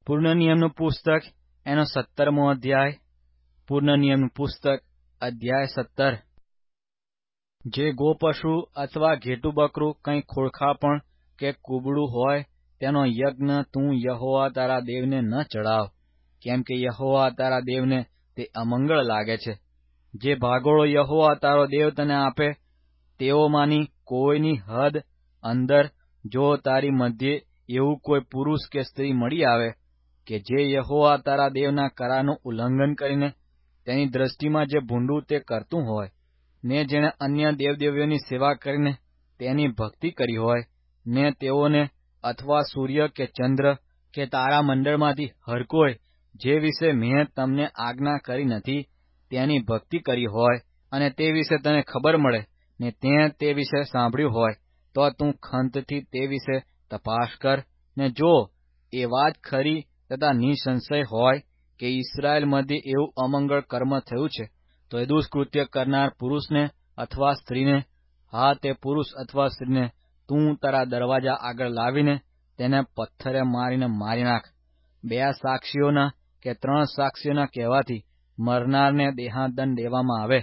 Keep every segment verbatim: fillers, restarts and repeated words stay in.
પૂર્ણ નિયમનું પુસ્તક એનો સત્તરમો અધ્યાય. પૂર્ણ નિયમનું પુસ્તક અધ્યાય સત્તર. જે ગોપશુ અથવા ઘેટું બકરું કંઈ ખોળખાપણ કે કુબડું હોય તેનો યજ્ઞ તું યહોવા તારા દેવને ન ચડાવ, કેમ કે યહોવા તારા દેવને તે અમંગળ લાગે છે. જે ભાગોળો યહોવા તારો દેવ તને આપે તેઓમાંની કોઈની હદ અંદર જો તારી મધ્યે એવું કોઈ પુરુષ કે સ્ત્રી મળી આવે કે જે યહોવા તારા દેવના કરારનું ઉલ્લંઘન કરીને તેની દ્રષ્ટિમાં જે ભૂંડું તે કરતું હોય, ને જેણે અન્ય દેવદેવીઓની સેવા કરીને તેની ભક્તિ કરી હોય, ને તેઓને અથવા સૂર્ય કે ચંદ્ર કે તારા મંડળમાંથી હરકોય જે વિશે મેં તમને આજ્ઞા કરી નથી તેની ભક્તિ કરી હોય, અને તે વિશે તને ખબર મળે ને તે તે વિશે સાંભળ્યું હોય, તો તું ખંતથી તે વિશે તપાસ કર. ને જો એ વાત ખરી તથા નિસંશય હોય કે ઇસ્રાયેલ મધ્યે એવું અમંગળ કર્મ થયું છે, તો એ દુષ્કૃત્ય કરનાર પુરુષને અથવા સ્ત્રીને, હા તે પુરુષ અથવા સ્ત્રીને તું તારા દરવાજા આગળ લાવીને તેને પથ્થરે મારીને મારી નાખ. બે સાક્ષીઓના કે ત્રણ સાક્ષીઓના કહેવાથી મરનારને દેહાંતદંડ દેવામાં આવે,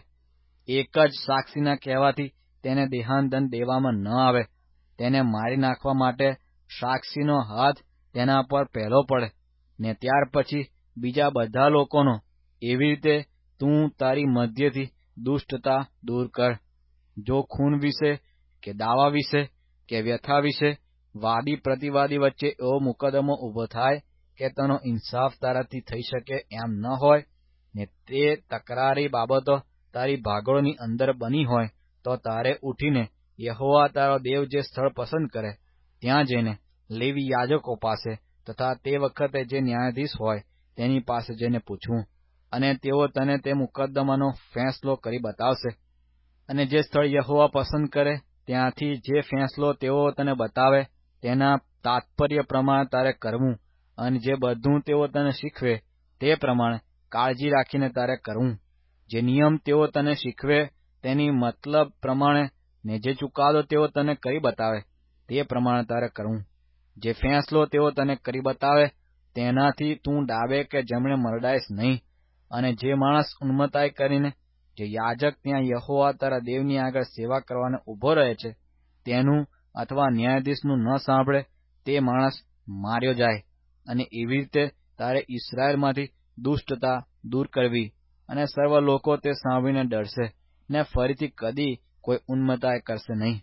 એક જ સાક્ષીના કહેવાથી તેને દેહાંતદંડ દેવામાં ન આવે. તેને મારી નાખવા માટે સાક્ષીનો હાથ તેના પર પહેલો પડે, ને ત્યાર પછી બીજા બધા લોકોનો. એવી રીતે તું તારી મધ્યથી દુષ્ટતા દૂર કર. જો ખૂન વિશે કે દાવા વિશે કે વ્યથા વિશે વાદી પ્રતિવાદી વચ્ચે એવો મુકદ્દમો ઉભો થાય કે તેનો ઇન્સાફ તારાથી થઈ શકે એમ ન હોય, ને તે તકરારી બાબતો તારી ભાગોળની અંદર બની હોય, તો તારે ઉઠીને યહોવા તારો દેવ જે સ્થળ પસંદ કરે ત્યાં જઈને લેવી યાજકો પાસે તથા તે વખતે જે ન્યાયાધીશ હોય તેની પાસે જઈને પૂછવું, અને તેઓ તને તે મુકદ્દમાનો ફેંસલો કરી બતાવશે. અને જે સ્થળ યહોવા પસંદ કરે ત્યાંથી જે ફેંસલો તેઓ તને બતાવે તેના તાત્પર્ય પ્રમાણે તારે કરવું, અને જે બધું તેઓ તને શીખવે તે પ્રમાણે કાળજી રાખીને તારે કરવું. જે નિયમ તેઓ તને શીખવે તેની મતલબ પ્રમાણે ને જે ચુકાદો તેઓ તને કરી બતાવે તે પ્રમાણે તારે કરવું. જે ફેંસલો તેઓ તને કરી બતાવે તેનાથી તું ડાબે કે જમણે મરડાઈશ નહીં. અને જે માણસ ઉન્મતાઈ કરીને જે યાજક ત્યાં યહોવા તારા દેવની આગળ સેવા કરવાને ઉભો રહે છે તેનું અથવા ન્યાયાધીશનું ન સાંભળે તે માણસ માર્યો જાય. અને એવી રીતે તારે ઇસ્રાયેલમાંથી દુષ્ટતા દૂર કરવી, અને સર્વ લોકો તે સાંભળીને ડરશે ને ફરીથી કદી કોઈ ઉન્મતાઈ કરશે નહીં.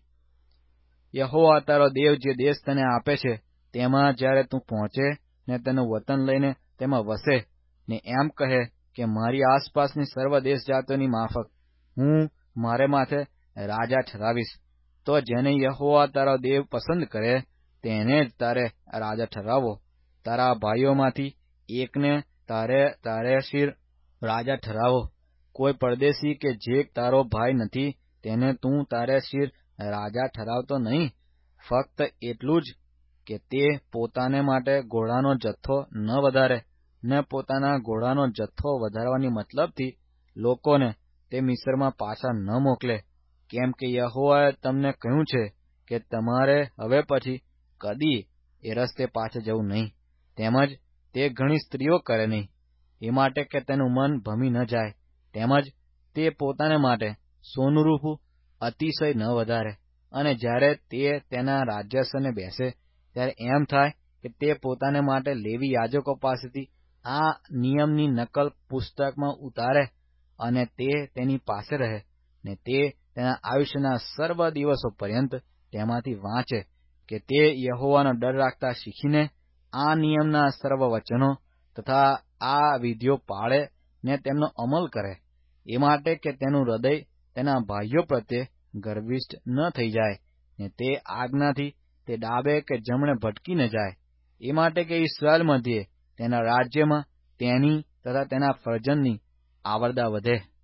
યહોવા તારો દેવ જે દેશ તને આપે છે તેમાં જ્યારે તું પહોંચે ને તેનું વતન લઈને તેમાં વસે, ને એમ કહે કે મારી આસપાસની સર્વ દેશ જાતિઓની માફક હું મારે માથે રાજા ઠરાવીશ, તો જેને યહોવા તારો દેવ પસંદ કરે તેને જ તારે રાજા ઠરાવો. તારા ભાઈઓમાંથી એકને તારે તારે શિર રાજા ઠરાવો. કોઈ પરદેશી કે જે તારો ભાઈ નથી તેને તું તારે શિર રાજા ઠરાવતો નહીં. ફક્ત એટલું જ કે તે પોતાને માટે ઘોડાનો જથ્થો ન વધારે, ને પોતાના ઘોડાનો જથ્થો વધારવાની મતલબથી લોકોને તે મિસ્રમાં પાછા ન મોકલે, કેમ કે યહોવાએ તમને કહ્યું છે કે તમારે હવે પછી કદી એ રસ્તે પાછા જવું નહીં. તેમજ તે ઘણી સ્ત્રીઓ કરે નહીં, એ માટે કે તેનું મન ભમી ન જાય. તેમજ તે પોતાને માટે સોનું રૂપું અતિશય ન વધારે. અને જ્યારે તે તેના રાજ્યસને બેસે ત્યારે એમ થાય કે તે પોતાને માટે લેવી યાજકો પાસેથી આ નિયમની નકલ પુસ્તકમાં ઉતારે, અને તે તેની પાસે રહે, ને તે તેના આયુષ્યના સર્વ દિવસો પર્યંત તેમાંથી વાંચે, કે તે યહોવાનો ડર રાખતા શીખીને આ નિયમના સર્વ વચનો તથા આ વિધિઓ પાળે ને તેમનો અમલ કરે, એ માટે કે તેનું હૃદય તેના ભાઈઓ પ્રત્યે ગર્વિષ્ઠ ન થઈ જાય, ને તે આજ્ઞાથી તે ડાબે કે જમણે ભટકી ન જાય. એ માટે કે ઇસ્રાયેલ મધ્યે તેના રાજ્યમાં તેની તથા તેના ફરજનની આવરદા વધે.